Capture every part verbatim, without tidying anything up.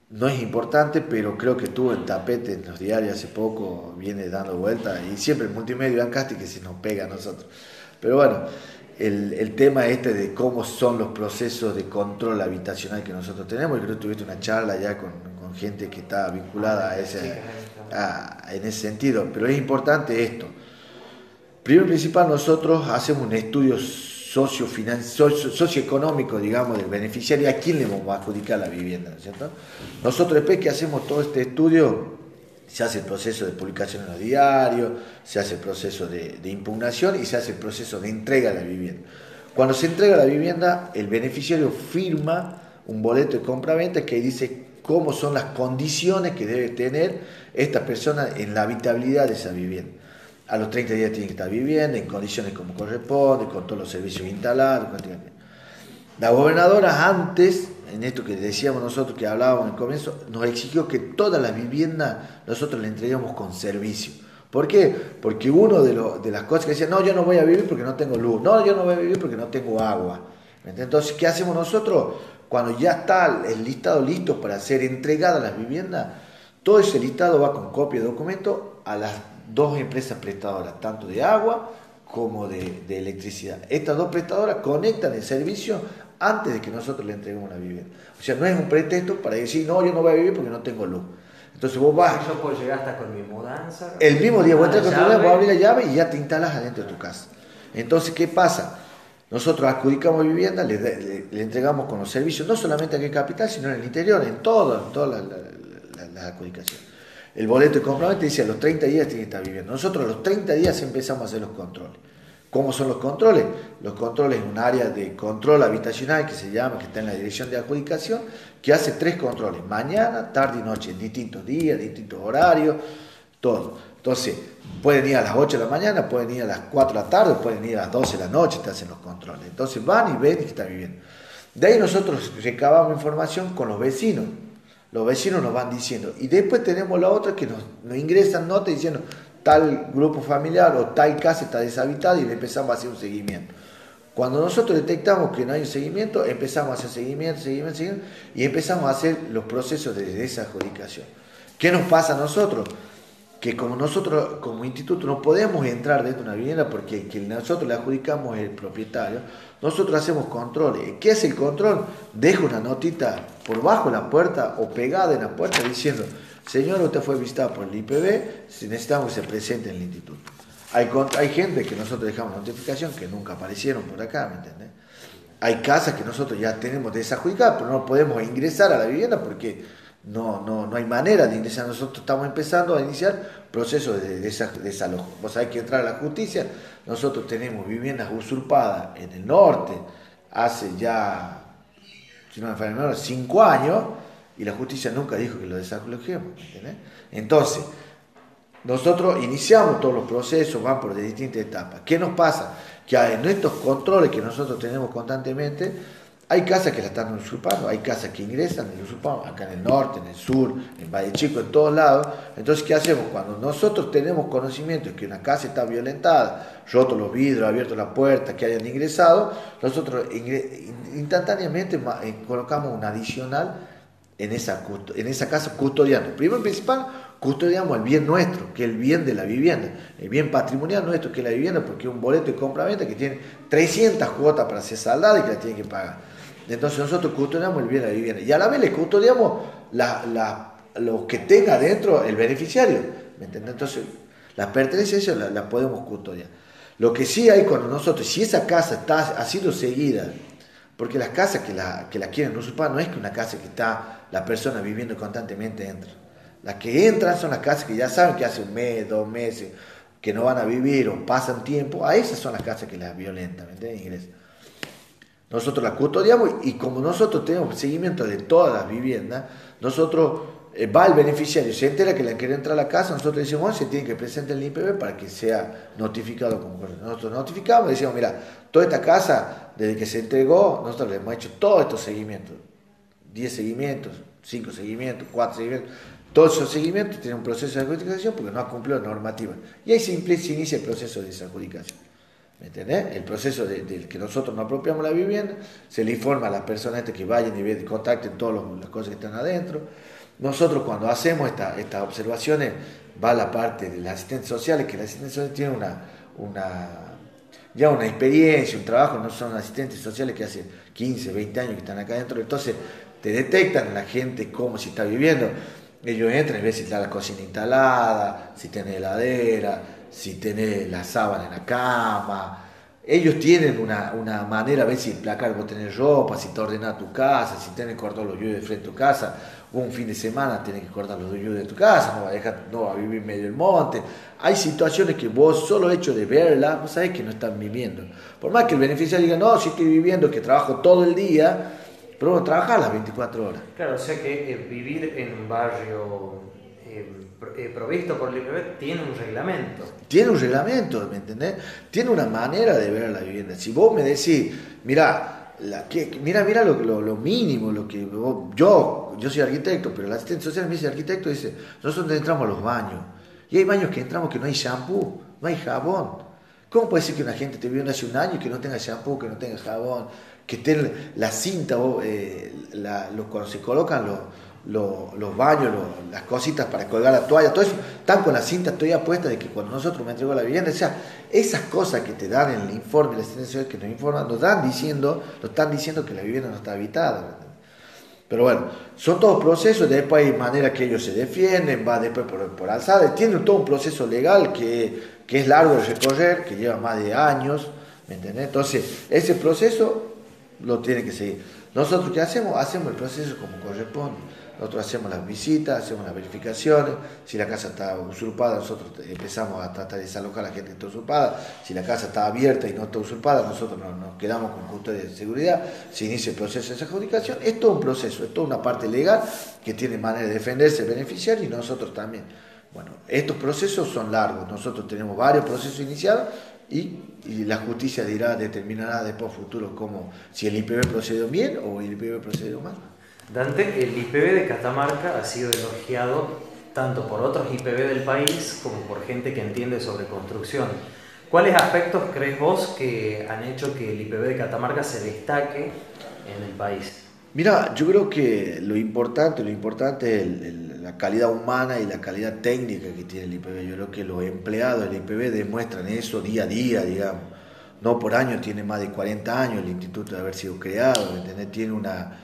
no es importante, pero creo que estuvo en tapete en los diarios hace poco, viene dando vuelta, y siempre el multimedio Ancasti que se nos pega a nosotros. Pero bueno, el, el tema este de cómo son los procesos de control habitacional que nosotros tenemos, y creo que tuviste una charla ya con, con gente que está vinculada a ese, a, en ese sentido, pero es importante esto. Primero y principal, nosotros hacemos un estudio socio socioeconómico, digamos, del beneficiario, a quién le vamos a adjudicar la vivienda, ¿no es cierto? Nosotros después que hacemos todo este estudio, se hace el proceso de publicación en los diarios, se hace el proceso de, de impugnación y se hace el proceso de entrega de la vivienda. Cuando se entrega la vivienda, el beneficiario firma un boleto de compra-venta que dice cómo son las condiciones que debe tener esta persona en la habitabilidad de esa vivienda. A los treinta días tiene que estar viviendo en condiciones como corresponde, con todos los servicios instalados. La gobernadora antes, en esto que decíamos nosotros, que hablábamos en el comienzo, nos exigió que todas las viviendas nosotros le entregamos con servicio. ¿Por qué? Porque uno de, lo, de las cosas que decía, no, yo no voy a vivir porque no tengo luz, no, yo no voy a vivir porque no tengo agua. Entonces, ¿qué hacemos nosotros? Cuando ya está el listado listo para ser entregada las viviendas, todo ese listado va con copia de documento a las dos empresas prestadoras, tanto de agua como de, de electricidad. Estas dos prestadoras conectan el servicio antes de que nosotros le entreguemos la vivienda. O sea, no es un pretexto para decir, no, yo no voy a vivir porque no tengo luz. Entonces vos vas... Yo puedo llegar hasta con mi mudanza. El mismo día vos entras con tu llave, vos abrís la llave y ya te instalas adentro de tu casa. Entonces, ¿qué pasa? Nosotros adjudicamos vivienda, le, le, le entregamos con los servicios, no solamente aquí en Capital, sino en el interior, en todo, en todas las la, la, la adjudicaciones. El boleto de compra-venta dice a los treinta días tiene que estar viviendo. Nosotros a los treinta días empezamos a hacer los controles. ¿Cómo son los controles? Los controles en un área de control habitacional que se llama, que está en la dirección de adjudicación, que hace tres controles, mañana, tarde y noche, en distintos días, distintos horarios, todo. Entonces, pueden ir a las ocho de la mañana, pueden ir a las cuatro de la tarde, pueden ir a las doce de la noche, te hacen los controles. Entonces van y ven que está viviendo. De ahí nosotros recabamos información con los vecinos. Los vecinos nos van diciendo. Y después tenemos la otra que nos, nos ingresan notas diciendo tal grupo familiar o tal casa está deshabitada y le empezamos a hacer un seguimiento. Cuando nosotros detectamos que no hay un seguimiento, empezamos a hacer seguimiento, seguimiento, seguimiento y empezamos a hacer los procesos de desadjudicación. ¿Qué nos pasa a nosotros? Que como nosotros como instituto no podemos entrar dentro de una vivienda porque que nosotros le adjudicamos es el propietario, nosotros hacemos controles. ¿Qué es el control? Dejo una notita por bajo la puerta o pegada en la puerta diciendo, señor, usted fue visitado por el I P B, si necesitamos que se presente en el instituto. Hay, hay gente que nosotros dejamos notificación que nunca aparecieron por acá, ¿me entiendes? Hay casas que nosotros ya tenemos desadjudicadas, pero no podemos ingresar a la vivienda porque no, no, no hay manera de ingresar. Nosotros estamos empezando a iniciar procesos de desalojo. Vos sabés que entrar a la justicia, nosotros tenemos viviendas usurpadas en el norte hace ya, si no me falla memoria, cinco años, y la justicia nunca dijo que lo desalojemos, ¿entiendes? Entonces, nosotros iniciamos todos los procesos, van por distintas etapas. ¿Qué nos pasa? Que en estos controles que nosotros tenemos constantemente, hay casas que la están usurpando, hay casas que ingresan y usurpamos, acá en el norte, en el sur, en Valle Chico, en todos lados. Entonces, ¿qué hacemos? Cuando nosotros tenemos conocimiento de que una casa está violentada, roto los vidrios, abierto la puerta, que hayan ingresado, nosotros instantáneamente colocamos un adicional en esa, en esa casa custodiando. Primero y principal, custodiamos el bien nuestro, que es el bien de la vivienda, el bien patrimonial nuestro, que es la vivienda, porque es un boleto de compra-venta que tiene trescientas cuotas para ser saldada y que la tienen que pagar. Entonces nosotros custodiamos el bien de la vivienda y a la vez le custodiamos la, la, lo que tenga dentro el beneficiario, ¿me entiendes? Entonces las pertenencias las la podemos custodiar. Lo que sí hay cuando nosotros, si esa casa está, ha sido seguida, porque las casas que la, que la quieren usurpar no es que una casa que está la persona viviendo constantemente entra. Las que entran son las casas que ya saben que hace un mes, dos meses, que no van a vivir o pasan tiempo. A esas son las casas que las violentan, ¿me entiendes? Ingresan. Nosotros las custodiamos y como nosotros tenemos seguimiento de todas las viviendas, nosotros eh, va el beneficiario, se entera que le quiere entrar a la casa, nosotros le decimos, oh, se tiene que presentar el I P B para que sea notificado como corresponde. Nosotros notificamos y decimos, mira, toda esta casa, desde que se entregó, nosotros le hemos hecho todos estos seguimientos, diez seguimientos, cinco seguimientos, cuatro seguimientos, todos esos seguimientos tienen un proceso de adjudicación porque no ha cumplido la normativa. Y ahí se, se inicia el proceso de desadjudicación. ¿Me entendés? El proceso del de que nosotros nos apropiamos la vivienda, se le informa a las personas que vayan y contacten todas las cosas que están adentro. Nosotros cuando hacemos esta, estas observaciones, va la parte de las asistentes sociales, que las asistentes sociales tienen una, una, ya una experiencia, un trabajo, no son asistentes sociales que hace quince, veinte años que están acá adentro, entonces te detectan la gente cómo se está viviendo. Ellos entran y ven si está la cocina instalada, si tiene heladera, si tiene la sábana en la cama. Ellos tienen una, una manera, a ver si el placar vos tenés ropa, si te ordenás tu casa, si tenés que cortar los yuyos de frente a tu casa, o un fin de semana tenés que cortar los yuyos de tu casa, no va a dejar, no va a vivir en medio del monte. Hay situaciones que vos, solo hecho de verlas, vos sabés que no están viviendo. Por más que el beneficiario diga, no, sí estoy viviendo, que trabajo todo el día, pero bueno, trabajar las veinticuatro horas. Claro, o sea que eh, vivir en un barrio eh, eh, provisto por el I P B tiene un reglamento. Tiene un reglamento, ¿me entendés? Tiene una manera de ver la vivienda. Si vos me decís, mira, la, que, mira, mira lo, lo, lo mínimo, lo que vos, yo, yo soy arquitecto, pero la asistente social me dice arquitecto, dice, nosotros entramos a los baños, y hay baños que entramos que no hay shampoo, no hay jabón. ¿Cómo puede ser que una gente te viviendo hace un año y que no tenga shampoo, que no tenga jabón, que estén la cinta, eh, la, los, cuando se colocan los, los, los baños, los, las cositas para colgar la toalla, todo eso, están con la cinta todavía puesta de que cuando nosotros me entregó la vivienda, o sea, esas cosas que te dan en el informe, la asistencia que nos informan, nos dan diciendo, nos están diciendo que la vivienda no está habitada. Pero bueno, son todos procesos, después hay maneras que ellos se defienden, va después por, por alzada, tienen todo un proceso legal que, que es largo de recorrer, que lleva más de años, ¿me entendés? Entonces, ese proceso lo tiene que seguir. Nosotros, ¿qué hacemos? Hacemos el proceso como corresponde. Nosotros hacemos las visitas, hacemos las verificaciones. Si la casa está usurpada, nosotros empezamos a tratar de desalojar a la gente que está usurpada. Si la casa está abierta y no está usurpada, nosotros nos, nos quedamos con custodia de seguridad. Se inicia el proceso de adjudicación. Es todo un proceso, es toda una parte legal que tiene manera de defenderse el beneficiario y nosotros también. Bueno, estos procesos son largos. Nosotros tenemos varios procesos iniciados y, y la justicia dirá, determinará después futuro cómo, si el I P B procedió bien o el I P B procedió mal. Dante, el I P B de Catamarca ha sido elogiado tanto por otros I P B del país como por gente que entiende sobre construcción. ¿Cuáles aspectos crees vos que han hecho que el I P B de Catamarca se destaque en el país? Mira, yo creo que lo importante, lo importante es el, el, la calidad humana y la calidad técnica que tiene el I P B. Yo creo que los empleados del I P B demuestran eso día a día, digamos. No por año, tiene más de cuarenta años el instituto de haber sido creado, ¿entendés? Tiene una,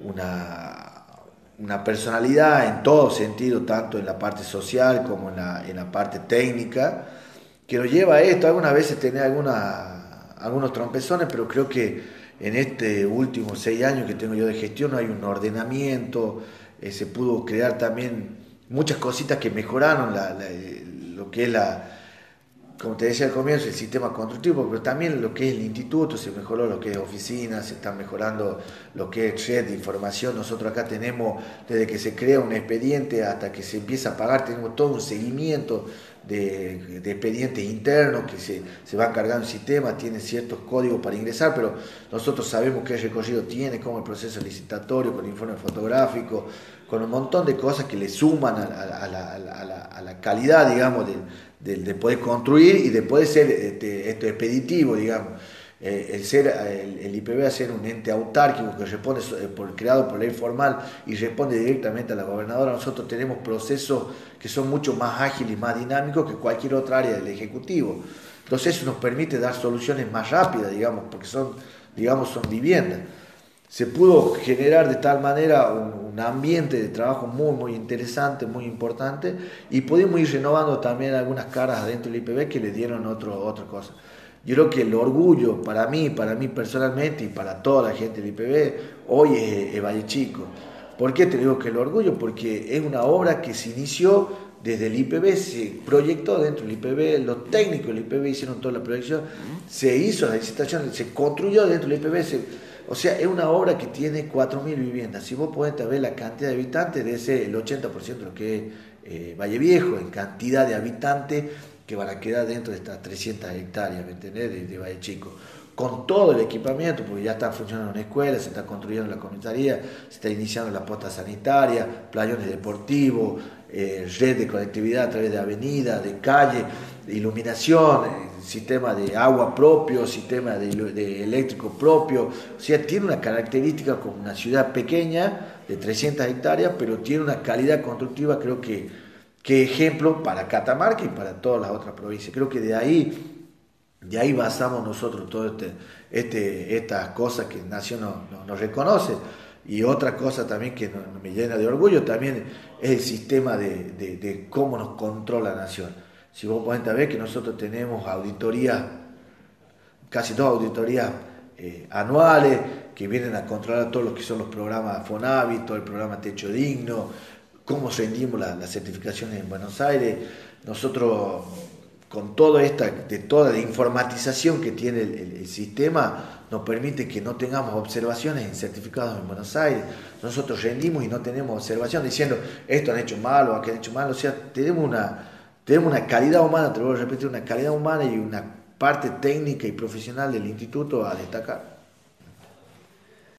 una, una personalidad en todo sentido, tanto en la parte social como en la, en la parte técnica, que lo lleva a esto. Algunas veces tiene alguna, algunos trompezones, pero creo que en este último seis años que tengo yo de gestión hay un ordenamiento, eh, se pudo crear también muchas cositas que mejoraron la, la, lo que es la, como te decía al comienzo, el sistema constructivo, pero también lo que es el instituto, se mejoró lo que es oficinas, se está mejorando lo que es red de información. Nosotros acá tenemos, desde que se crea un expediente hasta que se empieza a pagar, tenemos todo un seguimiento de, de expedientes internos que se, se van cargando el sistema, tiene ciertos códigos para ingresar, pero nosotros sabemos qué recorrido tiene, cómo el proceso licitatorio, con el informe fotográfico, con un montón de cosas que le suman a, a, a, la, a, la, a la calidad, digamos, de, de, de poder construir y de poder ser este, esto expeditivo, digamos. Eh, el, ser, el, el I P B a ser un ente autárquico que responde por, creado por ley formal y responde directamente a la gobernadora. Nosotros tenemos procesos que son mucho más ágiles y más dinámicos que cualquier otra área del Ejecutivo. Entonces eso nos permite dar soluciones más rápidas, digamos, porque son, digamos, son viviendas. Se pudo generar de tal manera un, un ambiente de trabajo muy, muy interesante, muy importante, y pudimos ir renovando también algunas caras adentro del I P B que le dieron otro, otra cosa. Yo creo que el orgullo para mí, para mí personalmente y para toda la gente del I P B, hoy es, es Valle Chico. ¿Por qué te digo que el orgullo? Porque es una obra que se inició desde el I P B, se proyectó dentro del I P B, los técnicos del I P B hicieron toda la proyección, se hizo la licitación, se construyó dentro del I P B, se, o sea, es una obra que tiene cuatro mil viviendas. Si vos podés ver la cantidad de habitantes, de ese el ochenta por ciento de lo que es eh, Valle Viejo, en cantidad de habitantes que van a quedar dentro de estas trescientas hectáreas, ¿me entendés?, de, de Valle Chico. con todo el equipamiento, porque ya está funcionando una escuela, se está construyendo la comisaría, se está iniciando la posta sanitaria, playones deportivos, eh, red de conectividad a través de avenida, de calle, de iluminación, eh, sistema de agua propio, sistema de, de eléctrico propio. O sea, tiene una característica como una ciudad pequeña de trescientas hectáreas, pero tiene una calidad constructiva, creo que, que ejemplo para Catamarca y para todas las otras provincias. Creo que de ahí De ahí basamos nosotros todo este, este, estas cosas que Nación nos, nos, nos reconoce. Y otra cosa también que nos, me llena de orgullo también es el sistema de, de, de cómo nos controla Nación. Si vos podés ver que nosotros tenemos auditorías, casi dos auditorías eh, anuales, que vienen a controlar todo lo que son los programas Fonavi, todo el programa Techo Digno, cómo rendimos las la certificaciones en Buenos Aires. Nosotros, con toda esta, de toda la informatización que tiene el, el, el sistema, nos permite que no tengamos observaciones en certificados en Buenos Aires. Nosotros rendimos y no tenemos observación diciendo esto han hecho mal o aquello han hecho mal. O sea, tenemos una, tenemos una calidad humana, te voy a repetir, una calidad humana y una parte técnica y profesional del instituto a destacar.